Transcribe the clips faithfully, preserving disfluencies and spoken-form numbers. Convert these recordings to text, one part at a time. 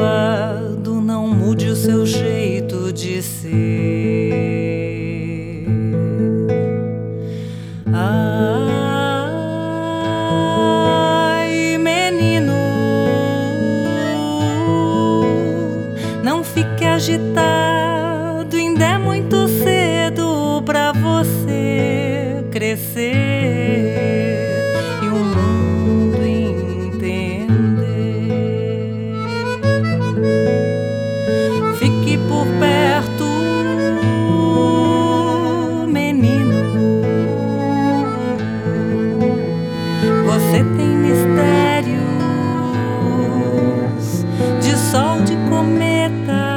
magoado, não mude o seu jeito de ser. Ai, menino, não fique agitado, ainda é muito cedo pra você crescer e o mundo entender. Fique por perto, menino, você tem mistérios de sol, de cometa,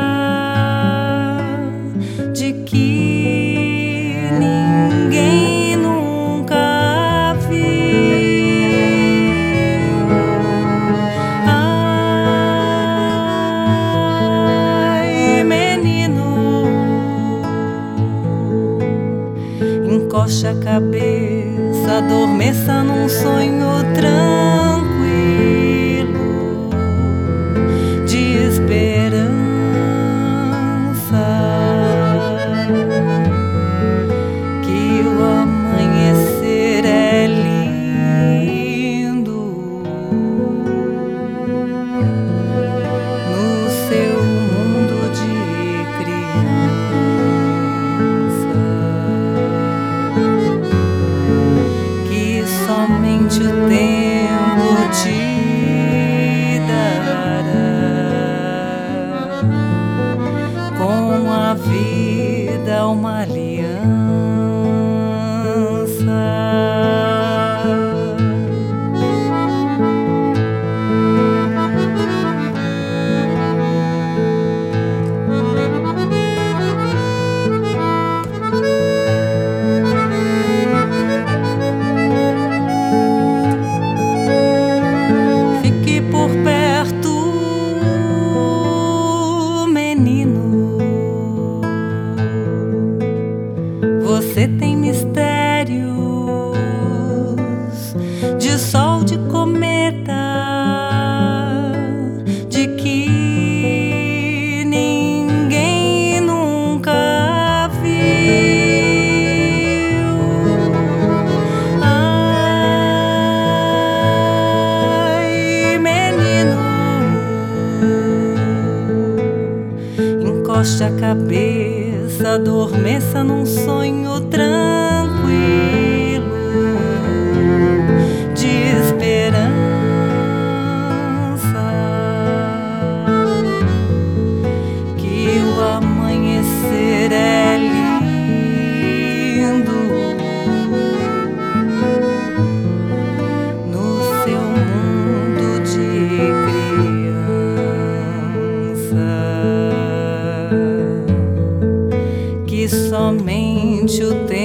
de que ninguém nunca viu. Ai, menino, encoste a cabeça, adormeça num sonho tranquilo de esperança, que o amanhecer é lindo no seu mundo de criança, que somente o tempo te dará com a vida uma aliança. Fique por perto, menino, você tem mistérios de sol, de cometa, de que ninguém nunca viu. Ai, menino, encoste a cabeça, adormeça num sonho tranquilo de esperança, que o amanhecer é lindo no seu mundo de criança, que somente o tempo